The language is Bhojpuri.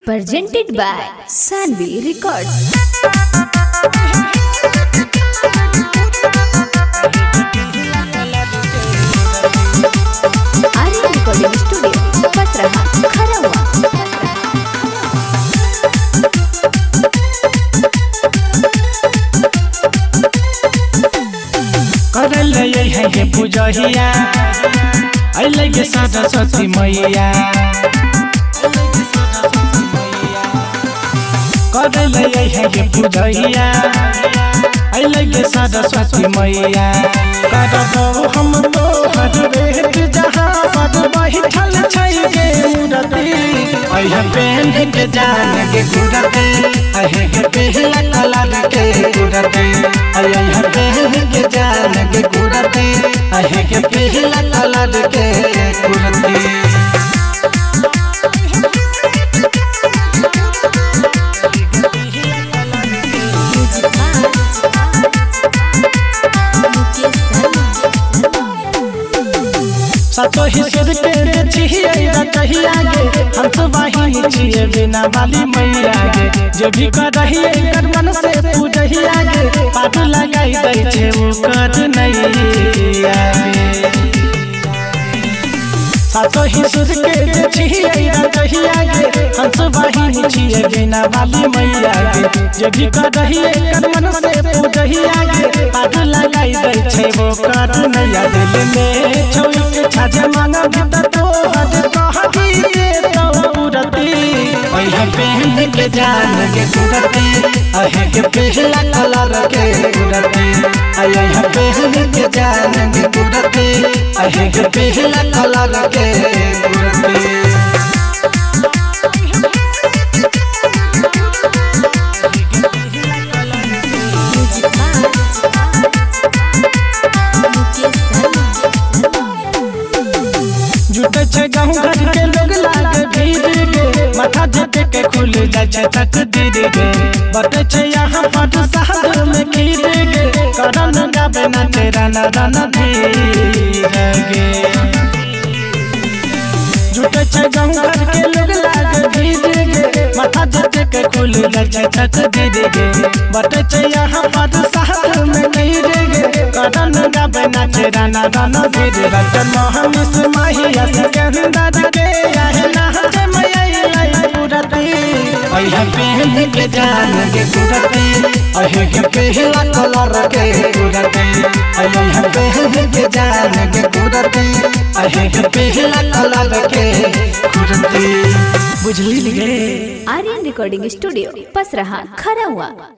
presented by Sanvi Records. Aryan Recording Studio, Pasraha, Kharawa. करल है पूजहिया अइले के सरस्वती मैया करल है पूजहिया अइले के सरस्वती मैया कर दो हम तो हर बेट जहाँ पर बैठल छै गे मूर्ति अइह पेन के जान के गुरते अहे के पहला कलर के गुरते अइह पेन के जान के गुरते अहे के पहला कलर के गुरते सचो ही सिर के छिए रहिया गे हम तो वाहिनी छिए बिना वाली मैया गे जो भी करहिए कर मन से पूजहिया गे पाट लगाई दै छे ओ कर नहीं आगे सचो ही सिर के छिए रहिया गे हम तो वाहिनी छिए बिना वाली मैया गे जो भी करहिए कर मन से पूजहिया गे पाट लगाई दै छे ओ कर नहीं दिल में छोई छाजे मांगा भीतर तो हद कहती दे तो पूरती अइह पहन के जान के गुरती अहे के पहला कलर के गुरती अइह पहन के जान के गुरती अहे के पहला कलर के गुरती जुटे छे गाँव घर के लोग लागे भीड़ गे माथा जेते के खुल जाय छे तकदीर गे बटे छे यहाँ पट शहर में खीर गे करन गाबे नाचे राना राना धीर गे जुटे छे गाँव घर के लोग लागे भीड़ गे माथा जेते के खुल जाय छे तकदीर गे बटे छे यहाँ पट शहर में खीर गे करन गाबे नाचे राना राना धीर रतन मोहम्मद माहिया सिकंदर के आहे नाचे मैया पूरती अइह पहन के जान के गुरती अहे के पहला कलर के गुरती अइह पहन के जान के गुरती अहे के पहला कलर के गुरती बुझली गे Aryan Recording Studio, Pasraha, Kharawa.